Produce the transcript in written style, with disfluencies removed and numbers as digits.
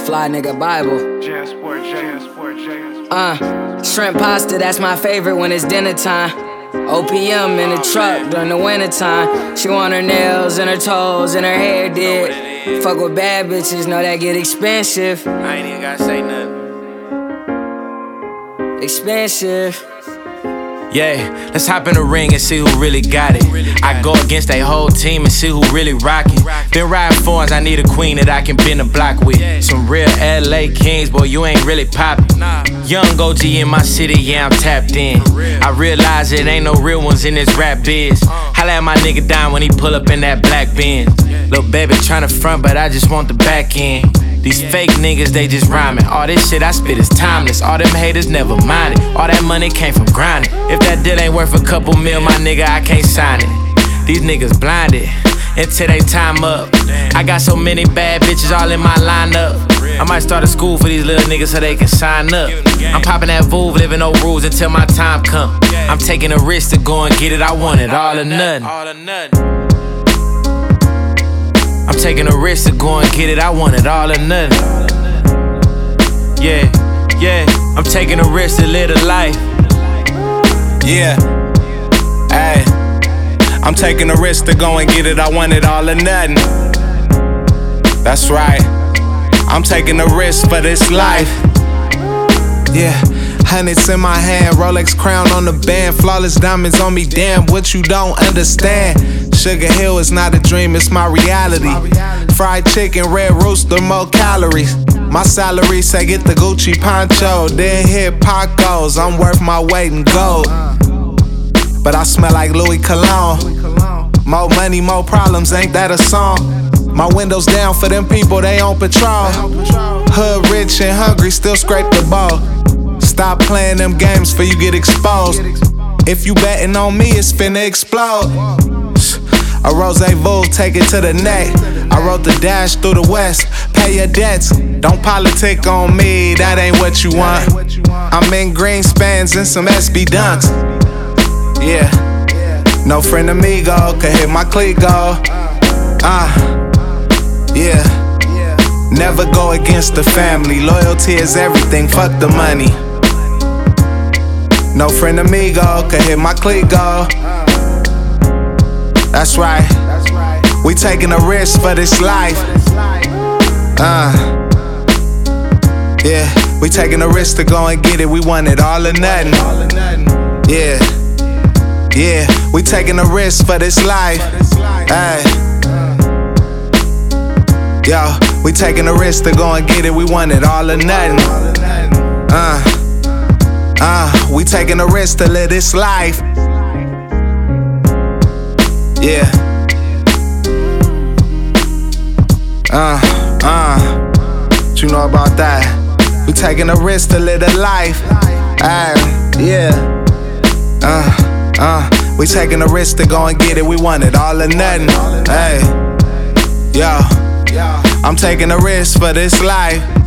Fly nigga Bible. Shrimp pasta, that's my favorite when it's dinner time. OPM in the truck during the wintertime. She want her nails and her toes and her hair did. Fuck with bad bitches, know that get expensive. I ain't even gotta say nothing. Expensive. Yeah, let's hop in the ring and see who really got it. I go against they whole team and see who really rockin'. Been riding foreigns, I need a queen that I can bend the block with. Some real LA kings, boy, you ain't really poppin'. Young OG in my city, yeah, I'm tapped in. I realize it ain't no real ones in this rap biz. Holla at my nigga Don when he pull up in that black Benz. Lil' baby tryna front, but I just want the back end. These fake niggas, they just rhyming. All this shit I spit is timeless. All them haters never mind it. All that money came from grinding. If that deal ain't worth a couple mil, my nigga, I can't sign it. These niggas blinded until they time up. I got so many bad bitches all in my lineup. I might start a school for these little niggas so they can sign up. I'm popping that Vouv, living no rules until my time come. I'm taking a risk to go and get it. I want it all or nothing. I'm taking a risk to go and get it, I want it all or nothing. Yeah, yeah, I'm taking a risk to live a life. Yeah, ayy, I'm taking a risk to go and get it, I want it all or nothing. That's right, I'm taking a risk for this life. Yeah, hundreds in my hand, Rolex crown on the band, flawless diamonds on me, damn, what you don't understand. Sugar Hill is not a dream, it's my reality. Fried chicken, red rooster, more calories. My salary say get the Gucci poncho, then hit Pacos. I'm worth my weight in gold, but I smell like Louis Cologne. More money, more problems, ain't that a song? My windows down for them people, they on patrol. Hood rich and hungry, still scrape the ball. Stop playing them games for you get exposed. If you betting on me, it's finna explode. A rose Vouv, take it to the neck. I wrote the dash through the west. Pay your debts, don't politic on me, that ain't what you want. I'm in Greenspans and some SB Dunks. Yeah, no friend amigo, could hit my Clico. Yeah, never go against the family. Loyalty is everything, fuck the money. No friend amigo, could hit my Clico. That's right, we taking a risk for this life. Yeah, we taking a risk to go and get it, we want it all or nothing. Yeah, yeah, we taking a risk for this life. Ay. Yo, we taking a risk to go and get it, we want it all or nothing. We taking a risk to live this life. Yeah. What you know about that? We taking a risk to live a life. Yeah. We taking a risk to go and get it. We want it all or nothing. Hey. Yo. I'm taking a risk for this life.